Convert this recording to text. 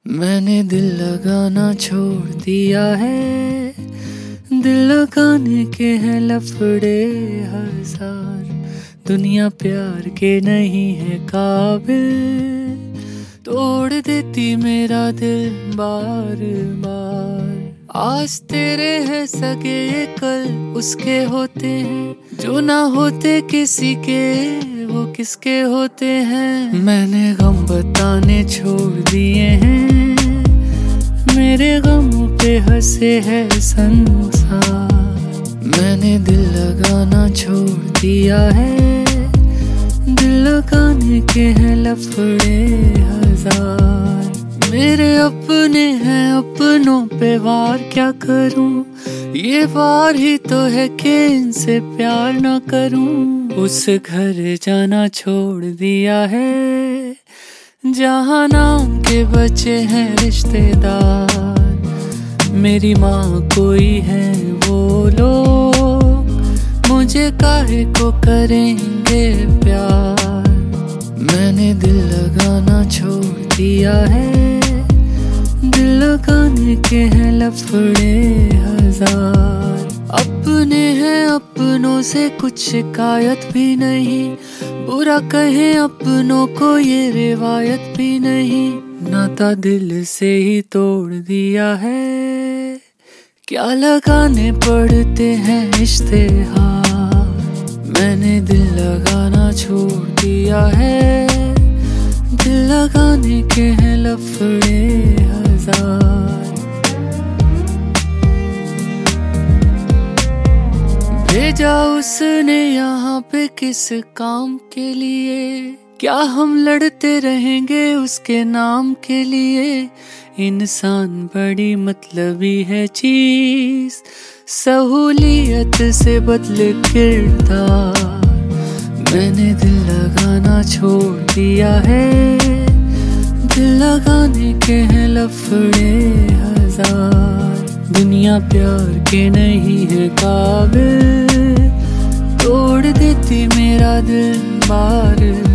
मैंने दिल लगाना छोड़ दिया है, दिल लगाने के हैं लफड़े हजार। दुनिया प्यार के नहीं है काबिल, तोड़ देती मेरा दिल बार बार। आज तेरे हैं सगे ये कल उसके होते हैं, जो ना होते किसी के वो किसके होते हैं। मैंने गम बताने छोड़ दिए हैं, मेरे गमों पे हंसे है संसार। मैंने दिल लगाना छोड़ दिया है, दिल लगाने के हैं लफड़े हजार। मेरे अपने हैं अपनों पे वार क्या करूं, ये वार ही तो है कि इनसे प्यार ना करूं। उस घर जाना छोड़ दिया है, जहाँ नाम के बचे हैं रिश्तेदार। मेरी माँ कोई है वो लोग, मुझे काहे को करेंगे प्यार। मैंने दिल लगाना छोड़ दिया है, दिल लगाने के हैं लफड़े हजार। अपने हैं अपनों से कुछ शिकायत भी नहीं, बुरा कहें अपनों को ये रिवायत भी नहीं। नाता दिल से ही तोड़ दिया है, क्या लगाने पड़ते हैं इश्तेहार। मैंने दिल लगाना छोड़ दिया है, दिल लगाने के हैं लफड़े हजार। भेजा उसने यहाँ पे किस काम के लिए, क्या हम लड़ते रहेंगे उसके नाम के लिए। इंसान बड़ी मतलबी है चीज, सहूलियत से बदले किरदार। मैंने दिल लगाना छोड़ दिया है, दिल लगाने के हैं लफड़े हजार। दुनिया प्यार के नहीं है काबिल, तोड़ देती मेरा दिल बार